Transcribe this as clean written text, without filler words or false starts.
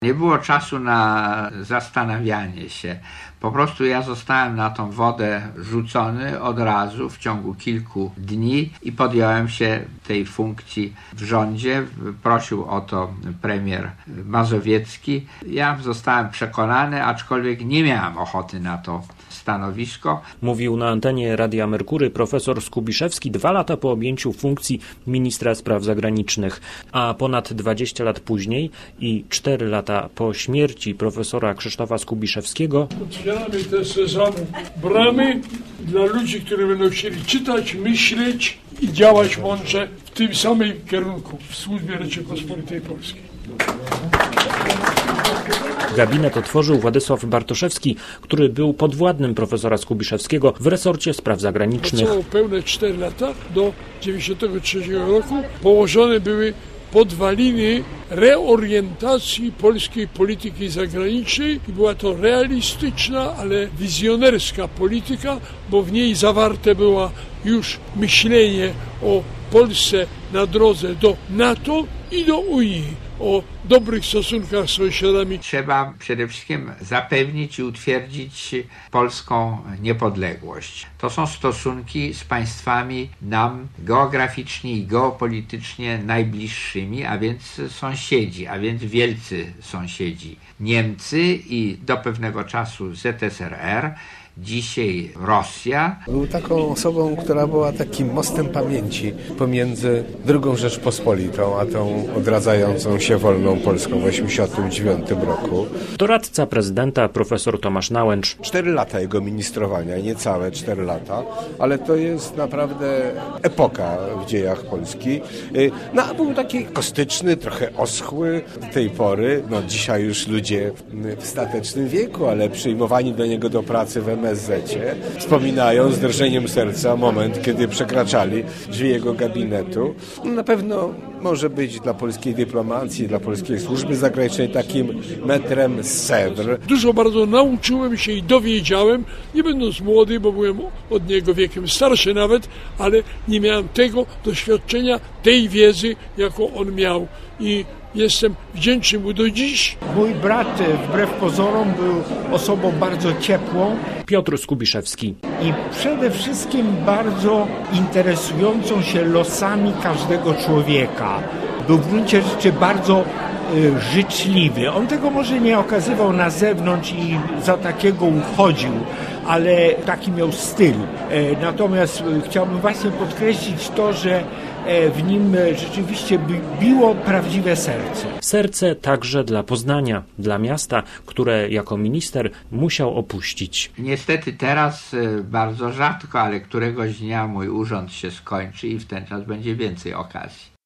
Nie było czasu na zastanawianie się. Po prostu ja zostałem na tą wodę rzucony od razu w ciągu kilku dni i podjąłem się tej funkcji w rządzie. Prosił o to premier Mazowiecki. Ja zostałem przekonany, aczkolwiek nie miałem ochoty na to stanowisko. Mówił na antenie Radia Merkury profesor Skubiszewski 2 lata po objęciu funkcji ministra spraw zagranicznych, a ponad 20 lat później i 4 lata po śmierci profesora Krzysztofa Skubiszewskiego otwieramy te sezonu bramy dla ludzi, którzy będą chcieli czytać, myśleć i działać mądrze w tym samym kierunku w służbie Rzeczypospolitej Polskiej. Gabinet otworzył Władysław Bartoszewski, który był podwładnym profesora Skubiszewskiego w resorcie spraw zagranicznych. Pracował pełne 4 lata do 1993 roku. Położone były podwaliny reorientacji polskiej polityki zagranicznej i była to realistyczna, ale wizjonerska polityka, bo w niej zawarte było już myślenie o Polsce na drodze do NATO i do Unii, o dobrych stosunkach z sąsiadami. Trzeba przede wszystkim zapewnić i utwierdzić polską niepodległość. To są stosunki z państwami nam geograficznie i geopolitycznie najbliższymi, a więc sąsiedzi, a więc wielcy sąsiedzi. Niemcy i do pewnego czasu ZSRR, dzisiaj Rosja. Był taką osobą, która była takim mostem pamięci pomiędzy II Rzeczpospolitą, a tą odradzającą się wolną Polską w 1989 roku. Doradca prezydenta profesor Tomasz Nałęcz. 4 lata jego ministrowania, niecałe 4 lata, ale to jest naprawdę epoka w dziejach Polski. No, a był taki kostyczny, trochę oschły do tej pory. No, dzisiaj już ludzie w statecznym wieku, ale przyjmowani do niego do pracy w MSZ-cie wspominają z drżeniem serca moment, kiedy przekraczali drzwi jego gabinetu. No, na pewno może być dla polskiej dyplomacji, dla polskiej służby zagranicznej takim metrem z Sèvres. Dużo bardzo nauczyłem się i dowiedziałem, nie będąc młody, bo byłem od niego wiekiem starszy nawet, ale nie miałem tego doświadczenia, tej wiedzy, jaką on miał. I jestem wdzięczny mu do dziś. Mój brat, wbrew pozorom, był osobą bardzo ciepłą. Piotr Skubiszewski. I przede wszystkim bardzo interesującą się losami każdego człowieka. Był w gruncie rzeczy bardzo życzliwy. On tego może nie okazywał na zewnątrz i za takiego uchodził, ale taki miał styl. Natomiast chciałbym właśnie podkreślić to, że w nim rzeczywiście biło prawdziwe serce. Serce także dla Poznania, dla miasta, które jako minister musiał opuścić. Niestety teraz bardzo rzadko, ale któregoś dnia mój urząd się skończy i w ten czas będzie więcej okazji.